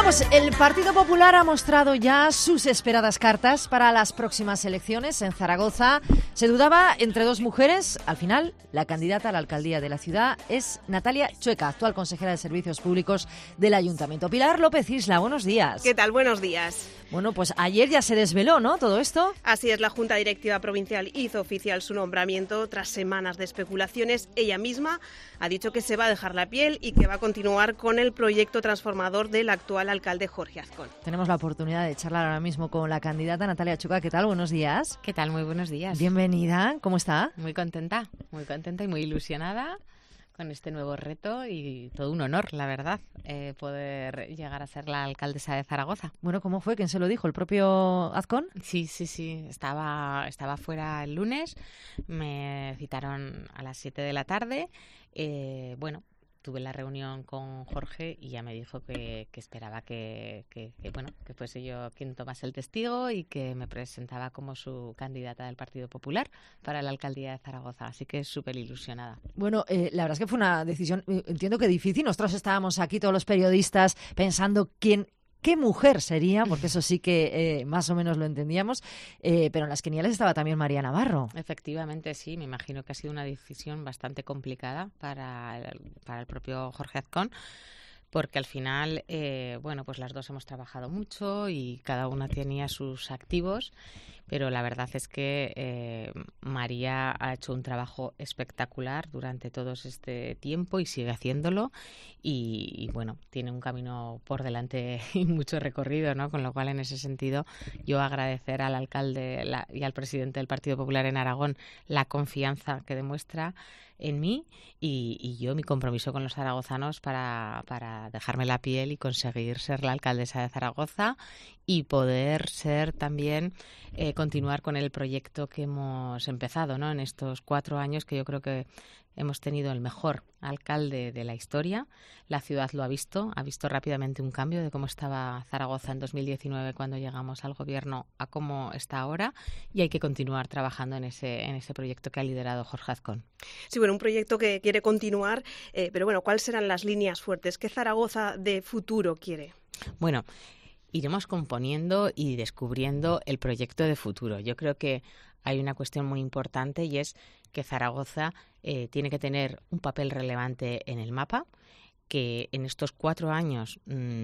Pues el Partido Popular ha mostrado ya sus esperadas cartas para las próximas elecciones en Zaragoza. Se dudaba entre dos mujeres. Al final, la candidata a la alcaldía de la ciudad es Natalia Chueca, actual consejera de Servicios Públicos del Ayuntamiento. Pilar López Isla, buenos días. ¿Qué tal? Buenos días. Bueno, pues ayer ya se desveló, ¿no?, todo esto. Así es, la Junta Directiva Provincial hizo oficial su nombramiento tras semanas de especulaciones. Ella misma ha dicho que se va a dejar la piel y que va a continuar con el proyecto transformador del actual alcalde Jorge Azcón. Tenemos la oportunidad de charlar ahora mismo con la candidata Natalia Chueca. ¿Qué tal? Buenos días. ¿Qué tal? Muy buenos días. Bienvenida. ¿Cómo está? Muy contenta y muy ilusionada con este nuevo reto y todo un honor, la verdad, poder llegar a ser la alcaldesa de Zaragoza. Bueno, ¿cómo fue? ¿Quién se lo dijo? ¿El propio Azcón? Sí. Estaba fuera el lunes, me citaron a las 7 de la tarde. Tuve la reunión con Jorge y ya me dijo que esperaba que fuese yo quien tomase el testigo y que me presentaba como su candidata del Partido Popular para la alcaldía de Zaragoza. Así que súper ilusionada. Bueno, la verdad es que fue una decisión, entiendo que difícil. Nosotros estábamos aquí, todos los periodistas, pensando qué mujer sería, porque eso sí que más o menos lo entendíamos, pero en las quinielas estaba también María Navarro. Efectivamente, sí, me imagino que ha sido una decisión bastante complicada para el propio Jorge Azcón, porque al final, pues las dos hemos trabajado mucho y cada una tenía sus activos, pero la verdad es que María ha hecho un trabajo espectacular durante todo este tiempo y sigue haciéndolo y tiene un camino por delante y mucho recorrido, ¿no? Con lo cual, en ese sentido, yo agradecer al alcalde y al presidente del Partido Popular en Aragón la confianza que demuestra en mí y yo mi compromiso con los zaragozanos para dejarme la piel y conseguir ser la alcaldesa de Zaragoza y poder ser también continuar con el proyecto que hemos empezado, ¿no?, en estos 4 años, que yo creo que hemos tenido el mejor alcalde de la historia. La ciudad lo ha visto rápidamente un cambio de cómo estaba Zaragoza en 2019 cuando llegamos al gobierno a cómo está ahora, y hay que continuar trabajando en ese proyecto que ha liderado Jorge Azcón. Sí, un proyecto que quiere continuar, pero ¿cuáles serán las líneas fuertes? ¿Qué Zaragoza de futuro quiere? Bueno, iremos componiendo y descubriendo el proyecto de futuro. Yo creo que hay una cuestión muy importante y es que Zaragoza tiene que tener un papel relevante en el mapa, que en estos 4 años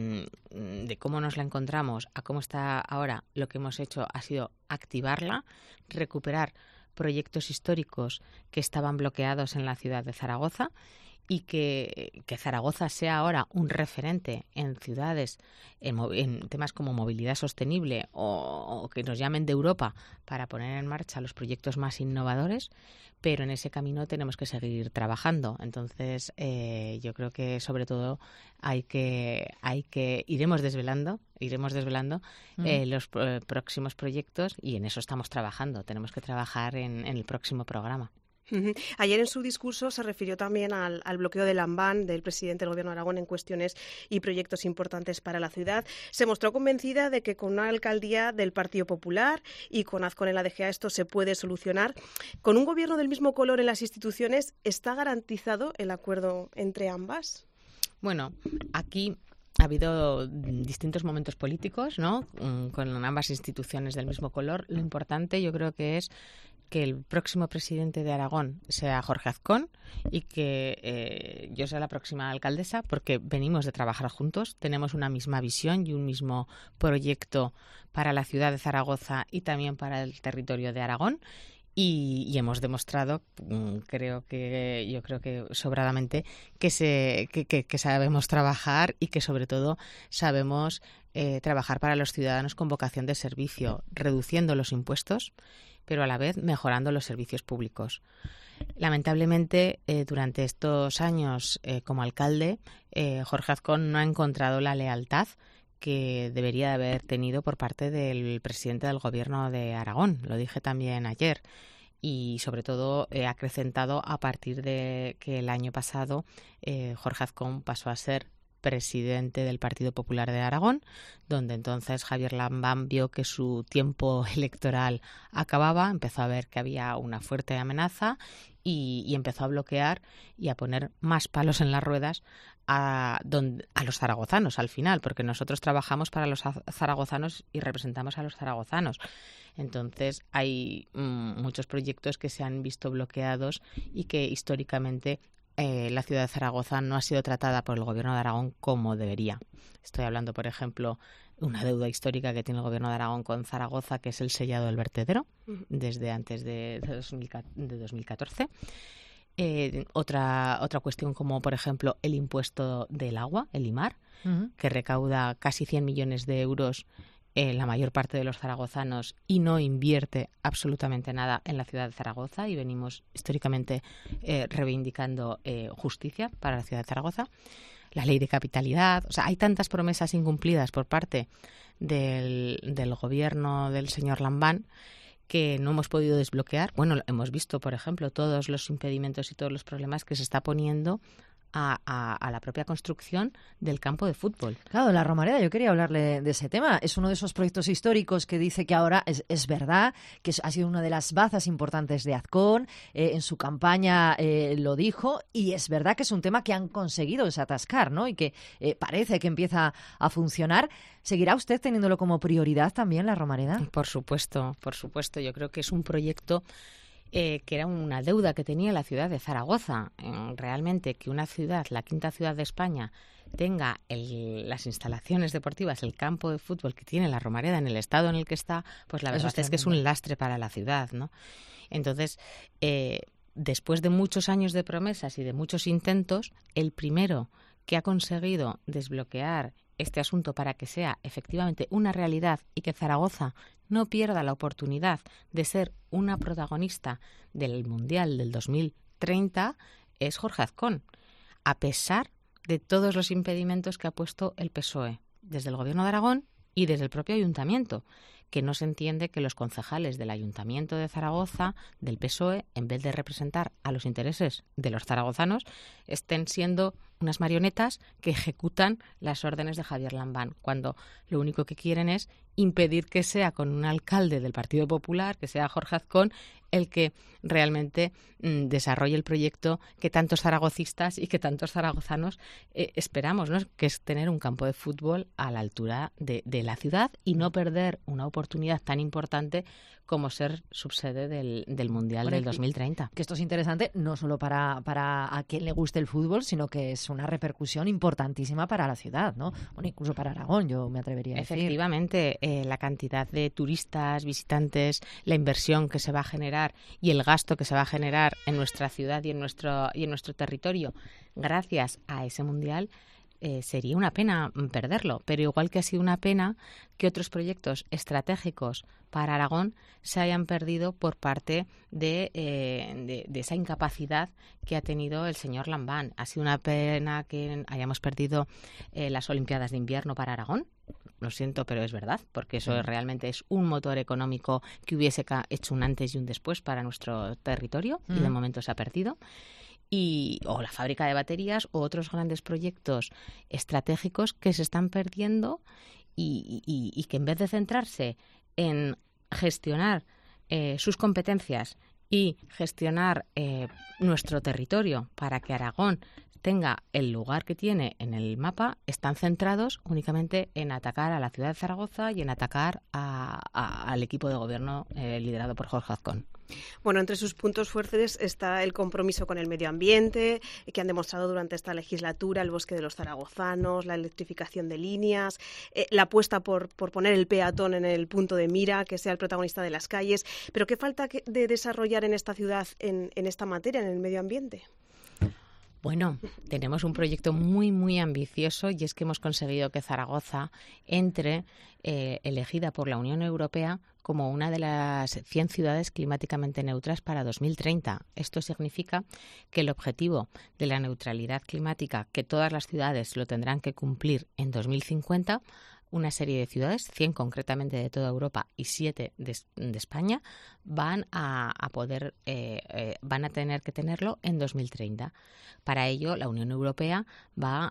de cómo nos la encontramos a cómo está ahora, lo que hemos hecho ha sido activarla, recuperar proyectos históricos que estaban bloqueados en la ciudad de Zaragoza y que Zaragoza sea ahora un referente en ciudades, en temas como movilidad sostenible o que nos llamen de Europa para poner en marcha los proyectos más innovadores, pero en ese camino tenemos que seguir trabajando. Entonces, yo creo que sobre todo iremos desvelando los próximos proyectos y en eso estamos trabajando. Tenemos que trabajar en el próximo programa. Ayer en su discurso se refirió también al bloqueo del ANBAN del presidente del Gobierno de Aragón en cuestiones y proyectos importantes para la ciudad. Se mostró convencida de que con una alcaldía del Partido Popular y con Azcón en la DGA esto se puede solucionar. Con un gobierno del mismo color en las instituciones, ¿está garantizado el acuerdo entre ambas? Bueno, aquí ha habido distintos momentos políticos, ¿no?, con ambas instituciones del mismo color. Lo importante yo creo que es que el próximo presidente de Aragón sea Jorge Azcón y que yo sea la próxima alcaldesa, porque venimos de trabajar juntos, tenemos una misma visión y un mismo proyecto para la ciudad de Zaragoza y también para el territorio de Aragón. Y hemos demostrado, yo creo que sobradamente, que sabemos trabajar y que sobre todo sabemos trabajar para los ciudadanos con vocación de servicio, reduciendo los impuestos, pero a la vez mejorando los servicios públicos. Lamentablemente, durante estos años como alcalde, Jorge Azcón no ha encontrado la lealtad que debería haber tenido por parte del presidente del Gobierno de Aragón. Lo dije también ayer. Y sobre todo ha acrecentado a partir de que el año pasado Jorge Azcón pasó a ser presidente del Partido Popular de Aragón, donde entonces Javier Lambán vio que su tiempo electoral acababa, empezó a ver que había una fuerte amenaza y empezó a bloquear y a poner más palos en las ruedas a los zaragozanos al final, porque nosotros trabajamos para los zaragozanos y representamos a los zaragozanos. Entonces hay muchos proyectos que se han visto bloqueados y que históricamente la ciudad de Zaragoza no ha sido tratada por el Gobierno de Aragón como debería. Estoy hablando, por ejemplo, de una deuda histórica que tiene el Gobierno de Aragón con Zaragoza, que es el sellado del vertedero, desde antes de 2014. Otra cuestión como, por ejemplo, el impuesto del agua, el IMAR, que recauda casi 100 millones de euros la mayor parte de los zaragozanos y no invierte absolutamente nada en la ciudad de Zaragoza, y venimos históricamente reivindicando justicia para la ciudad de Zaragoza. La ley de capitalidad, o sea, hay tantas promesas incumplidas por parte del gobierno del señor Lambán que no hemos podido desbloquear. Bueno, hemos visto, por ejemplo, todos los impedimentos y todos los problemas que se está poniendo a la propia construcción del campo de fútbol. Claro, la Romareda, yo quería hablarle de ese tema. Es uno de esos proyectos históricos que dice que ahora es verdad, que ha sido una de las bazas importantes de Azcón, en su campaña lo dijo, y es verdad que es un tema que han conseguido desatascar, ¿no? Y que parece que empieza a funcionar. ¿Seguirá usted teniéndolo como prioridad también, la Romareda? Por supuesto. Yo creo que es un proyecto que era una deuda que tenía la ciudad de Zaragoza. Realmente que una ciudad, la quinta ciudad de España, tenga las instalaciones deportivas, el campo de fútbol que tiene la Romareda en el estado en el que está, pues la verdad es que es un lastre para la ciudad, ¿no? Entonces, después de muchos años de promesas y de muchos intentos, el primero que ha conseguido desbloquear este asunto para que sea efectivamente una realidad y que Zaragoza no pierda la oportunidad de ser una protagonista del Mundial del 2030 es Jorge Azcón, a pesar de todos los impedimentos que ha puesto el PSOE, desde el Gobierno de Aragón y desde el propio Ayuntamiento, que no se entiende que los concejales del Ayuntamiento de Zaragoza, del PSOE, en vez de representar a los intereses de los zaragozanos, estén siendo unas marionetas que ejecutan las órdenes de Javier Lambán, cuando lo único que quieren es impedir que sea con un alcalde del Partido Popular, que sea Jorge Azcón, el que realmente desarrolle el proyecto que tantos zaragocistas y que tantos zaragozanos esperamos, ¿no? Que es tener un campo de fútbol a la altura de la ciudad y no perder una oportunidad tan importante como ser subsede del Mundial del 2030. Que esto es interesante no solo para a quien le guste el fútbol, sino que es una repercusión importantísima para la ciudad, ¿no? Bueno, incluso para Aragón, yo me atrevería a decir. Efectivamente, la cantidad de turistas, visitantes, la inversión que se va a generar y el gasto que se va a generar en nuestra ciudad y en nuestro territorio gracias a ese Mundial, sería una pena perderlo, pero igual que ha sido una pena que otros proyectos estratégicos para Aragón se hayan perdido por parte de esa incapacidad que ha tenido el señor Lambán. Ha sido una pena que hayamos perdido las Olimpiadas de Invierno para Aragón. Lo siento, pero es verdad, porque eso realmente es un motor económico que hubiese hecho un antes y un después para nuestro territorio y de momento se ha perdido. O la fábrica de baterías o otros grandes proyectos estratégicos que se están perdiendo y que en vez de centrarse en gestionar sus competencias y gestionar nuestro territorio para que Aragón tenga el lugar que tiene en el mapa, están centrados únicamente en atacar a la ciudad de Zaragoza y en atacar al equipo de gobierno liderado por Jorge Azcón. Bueno, entre sus puntos fuertes está el compromiso con el medio ambiente, que han demostrado durante esta legislatura, el bosque de los zaragozanos, la electrificación de líneas, la apuesta por poner el peatón en el punto de mira, que sea el protagonista de las calles. Pero ¿qué falta de desarrollar en esta ciudad en esta materia, en el medio ambiente? Bueno, tenemos un proyecto muy, muy ambicioso y es que hemos conseguido que Zaragoza entre elegida por la Unión Europea como una de las 100 ciudades climáticamente neutras para 2030. Esto significa que el objetivo de la neutralidad climática, que todas las ciudades lo tendrán que cumplir en 2050, una serie de ciudades, 100 concretamente de toda Europa y 7 de España, van a tener que tenerlo en 2030. Para ello, la Unión Europea va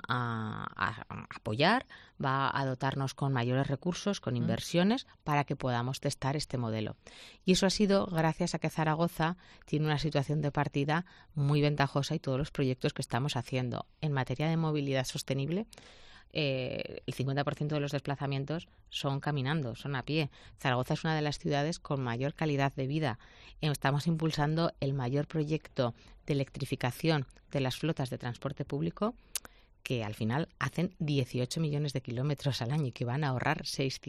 a apoyar, va a dotarnos con mayores recursos, con inversiones, para que podamos testar este modelo. Y eso ha sido gracias a que Zaragoza tiene una situación de partida muy ventajosa y todos los proyectos que estamos haciendo. En materia de movilidad sostenible, el 50% de los desplazamientos son caminando, son a pie. Zaragoza es una de las ciudades con mayor calidad de vida. Estamos impulsando el mayor proyecto de electrificación de las flotas de transporte público, que al final hacen 18 millones de kilómetros al año y que van a ahorrar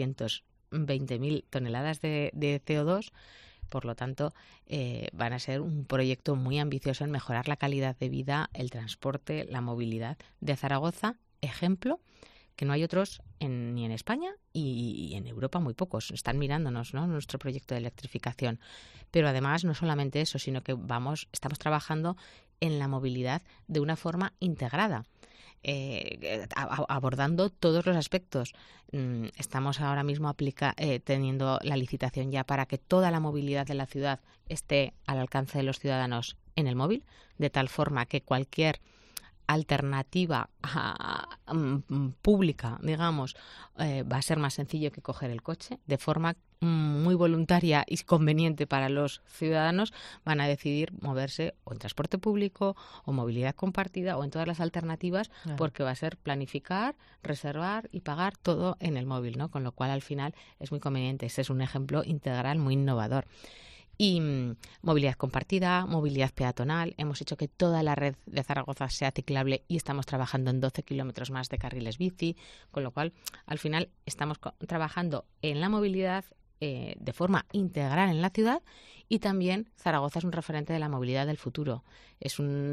620.000 toneladas de CO2. Por lo tanto, van a ser un proyecto muy ambicioso en mejorar la calidad de vida, el transporte, la movilidad de Zaragoza. Ejemplo que no hay otros ni en España y en Europa muy pocos. Están mirándonos, ¿no?, nuestro proyecto de electrificación. Pero además no solamente eso, sino que estamos trabajando en la movilidad de una forma integrada, abordando todos los aspectos. Estamos ahora mismo teniendo la licitación ya para que toda la movilidad de la ciudad esté al alcance de los ciudadanos en el móvil, de tal forma que cualquier alternativa pública, digamos, va a ser más sencillo que coger el coche. De forma muy voluntaria y conveniente para los ciudadanos, van a decidir moverse o en transporte público o movilidad compartida o en todas las alternativas, porque va a ser planificar, reservar y pagar todo en el móvil, ¿no? Con lo cual, al final, es muy conveniente. Ese es un ejemplo integral muy innovador. Y movilidad compartida, movilidad peatonal. Hemos hecho que toda la red de Zaragoza sea ciclable y estamos trabajando en 12 kilómetros más de carriles bici, con lo cual, al final, estamos trabajando en la movilidad de forma integral en la ciudad. Y también Zaragoza es un referente de la movilidad del futuro. Es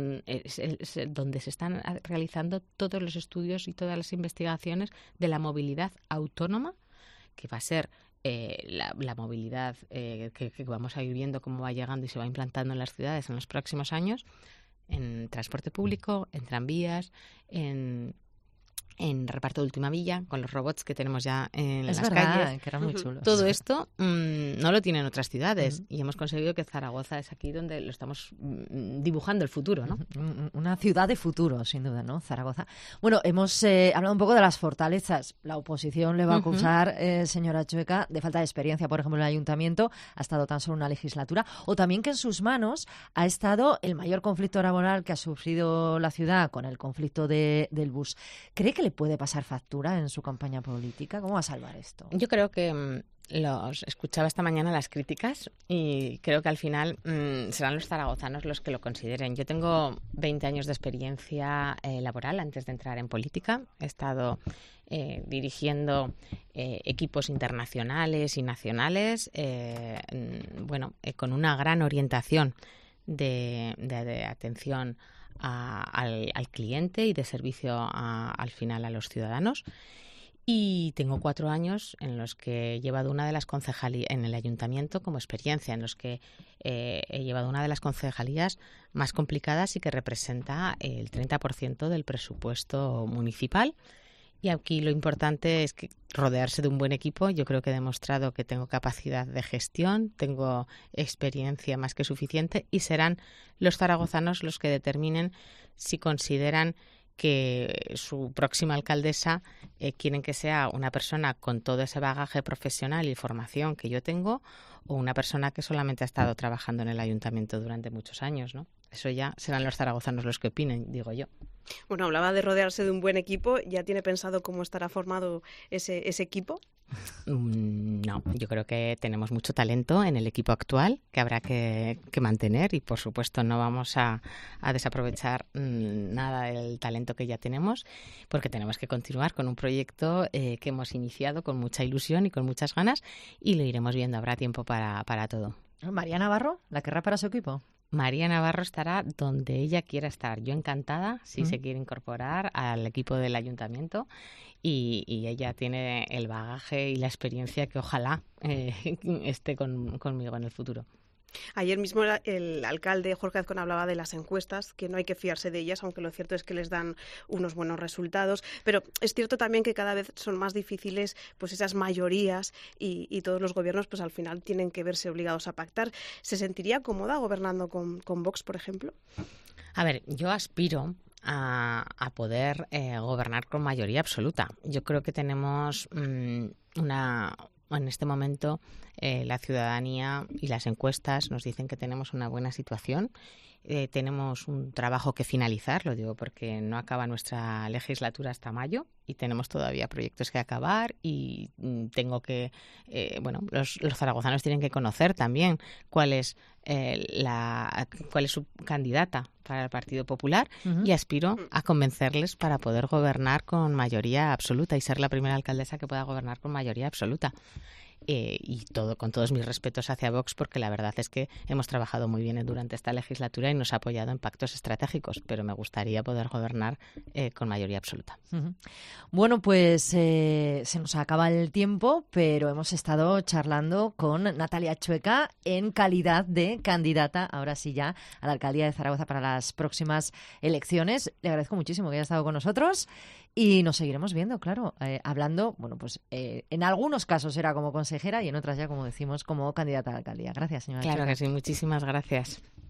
donde se están realizando todos los estudios y todas las investigaciones de la movilidad autónoma, que va a ser la movilidad que vamos a ir viendo cómo va llegando y se va implantando en las ciudades en los próximos años, en transporte público, en tranvías, en reparto de última milla, con los robots que tenemos ya en las calles. Que eran muy chulos. Todo esto no lo tienen otras ciudades y hemos conseguido que Zaragoza es aquí donde lo estamos dibujando el futuro, ¿no? Una ciudad de futuro, sin duda, ¿no? Zaragoza. Bueno, hemos hablado un poco de las fortalezas. La oposición le va a acusar, señora Chueca, de falta de experiencia, por ejemplo, en el ayuntamiento. Ha estado tan solo una legislatura. O también que en sus manos ha estado el mayor conflicto laboral que ha sufrido la ciudad con el conflicto del bus. ¿Cree que le puede pasar factura en su campaña política? ¿Cómo va a salvar esto? Yo creo que escuchaba esta mañana las críticas y creo que al final serán los zaragozanos los que lo consideren. Yo tengo 20 años de experiencia laboral antes de entrar en política. He estado dirigiendo equipos internacionales y nacionales, con una gran orientación de atención al cliente y de servicio al final a los ciudadanos. Y tengo 4 años en los que he llevado una de las concejalías en el ayuntamiento como experiencia, en los que he llevado una de las concejalías más complicadas y que representa el 30% del presupuesto municipal. Y aquí lo importante es que rodearse de un buen equipo. Yo creo que he demostrado que tengo capacidad de gestión, tengo experiencia más que suficiente y serán los zaragozanos los que determinen si consideran que su próxima alcaldesa quieren que sea una persona con todo ese bagaje profesional y formación que yo tengo o una persona que solamente ha estado trabajando en el ayuntamiento durante muchos años, ¿no? Eso ya serán los zaragozanos los que opinen, digo yo. Bueno, hablaba de rodearse de un buen equipo. ¿Ya tiene pensado cómo estará formado ese equipo? No, yo creo que tenemos mucho talento en el equipo actual que habrá que mantener y, por supuesto, no vamos a desaprovechar nada del talento que ya tenemos porque tenemos que continuar con un proyecto que hemos iniciado con mucha ilusión y con muchas ganas y lo iremos viendo, habrá tiempo para todo. ¿María Navarro la querrá para su equipo? María Navarro estará donde ella quiera estar. Yo encantada si se quiere incorporar al equipo del ayuntamiento y ella tiene el bagaje y la experiencia que ojalá esté conmigo en el futuro. Ayer mismo el alcalde Jorge Azcón hablaba de las encuestas, que no hay que fiarse de ellas, aunque lo cierto es que les dan unos buenos resultados. Pero es cierto también que cada vez son más difíciles pues esas mayorías y todos los gobiernos pues al final tienen que verse obligados a pactar. ¿Se sentiría cómoda gobernando con Vox, por ejemplo? A ver, yo aspiro a poder gobernar con mayoría absoluta. Yo creo que tenemos en este momento la ciudadanía y las encuestas nos dicen que tenemos una buena situación. Tenemos un trabajo que finalizar, lo digo porque no acaba nuestra legislatura hasta mayo y tenemos todavía proyectos que acabar y tengo que, los zaragozanos tienen que conocer también cuál es su candidata para el Partido Popular y aspiro a convencerles para poder gobernar con mayoría absoluta y ser la primera alcaldesa que pueda gobernar con mayoría absoluta. Y con todos mis respetos hacia Vox, porque la verdad es que hemos trabajado muy bien durante esta legislatura y nos ha apoyado en pactos estratégicos, pero me gustaría poder gobernar con mayoría absoluta. Bueno, pues se nos acaba el tiempo, pero hemos estado charlando con Natalia Chueca en calidad de candidata, ahora sí ya, a la alcaldía de Zaragoza para las próximas elecciones. Le agradezco muchísimo que haya estado con nosotros. Y nos seguiremos viendo, claro, hablando, en algunos casos era como consejera y en otras ya, como decimos, como candidata a la alcaldía. Gracias, señora. Claro Chueca. que sí, muchísimas gracias.